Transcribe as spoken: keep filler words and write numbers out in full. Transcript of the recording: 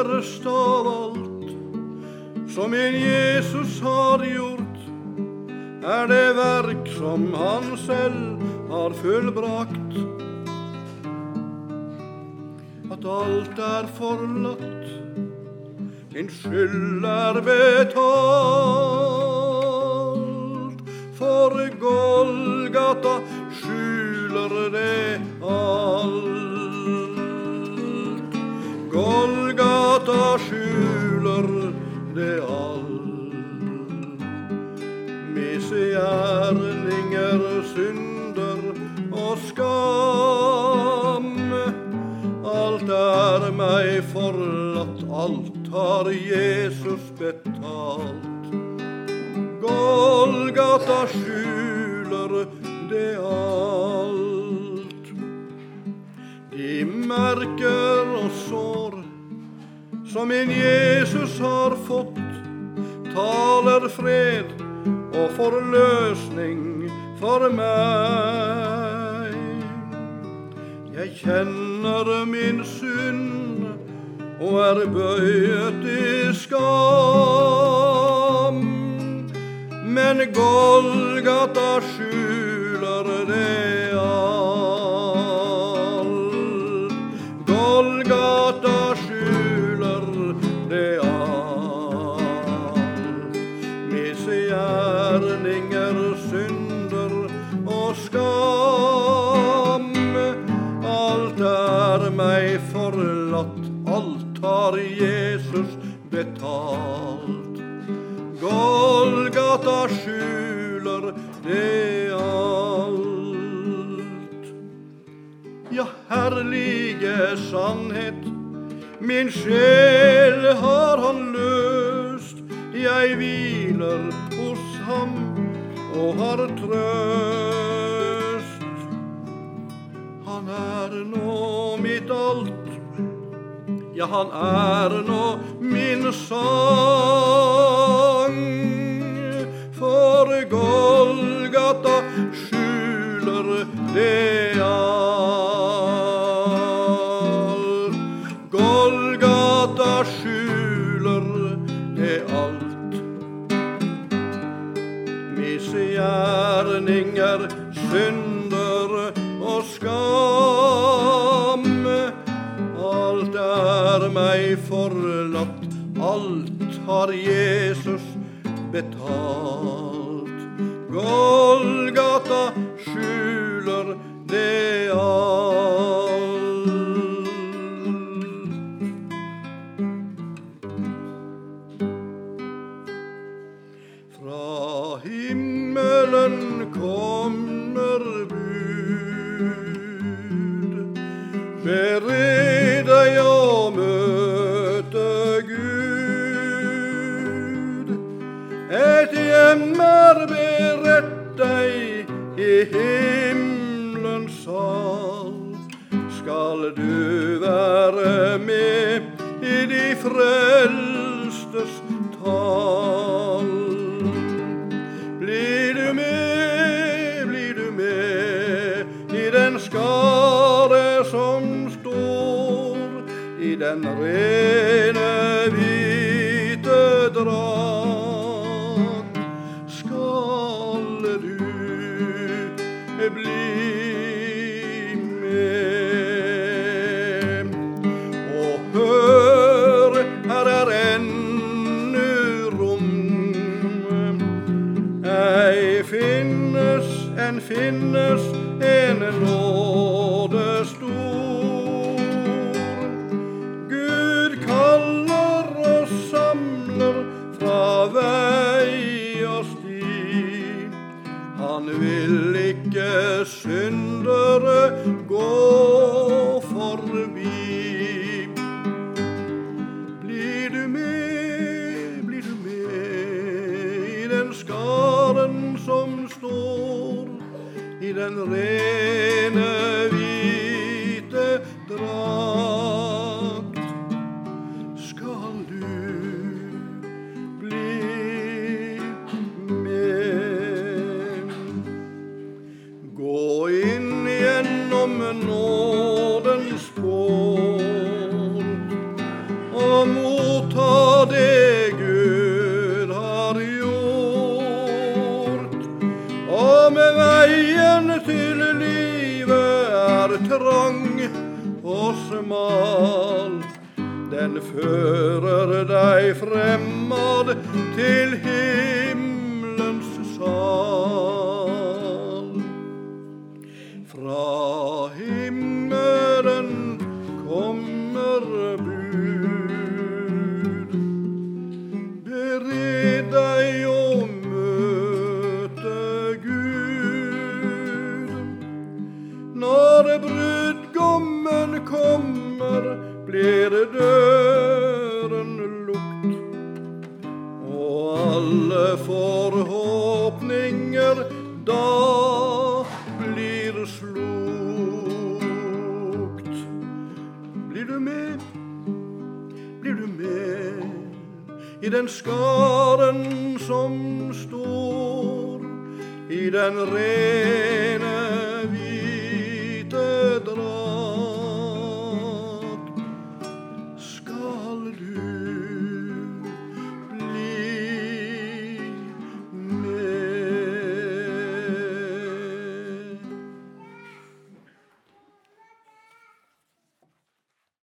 størst av alt som en Jesus har gjort, er det verk som han selv har fullbrakt. At alt er forlatt, min skyld er betalt, for Golgata skjuler det alt. Golgata skjuler det alt. Misgjerninger, synder og skam, alt er meg forlatt, alt har Jesus betalt. Golgata skjuler det alt. De merker og sår som en Jesus har fått, taler fred og forløsning for meg. Jeg kjenner min synd og er bøyet i skam, men Golgata skjuler det alt. Golgata skjuler det alt. Misgjerninger, synder og skam, alt er meg forlatt, alt har Jesus betalt. Golgata skjuler det alt. Ja, herlige sannhet, min sjel har han løst. Jeg hviler hos ham og har trøst. Han er nå mitt alt, ja, han er nå min sang, for Golgata skjuler det alt. Golgata skjuler det alt. Misgjerninger, synder og skam, alt er meg forlatt, alt har Jesus betalt. Golgata skjuler det alt. Fra himmelen kommer bud, bered deg å møte Gud. Et hjem er beredt deg i himmelens sal. Skal du være med i de frelstes tal? Blir du med, blir du med i den skare som i den rene hvite drakt, skal du bli med. Og hør, her er ennå rom, ei finnes, en finnes en nådestor. Vei og sti, han vil ikke syndere gå forbi. Blir du med, blir du med i den skaren som står i den rene hvite drakt, skal du nådens port, og Veien til livet er trang og smal. Den fører deg fremad til himmelens sal. Fra himmelen kommer bud. Bered deg å møte Gud. Når brudgommen kommer, blir døren lukt, og alle forhåpninger da blir slukt. Blir du med, blir du med i den skaren som står i den rene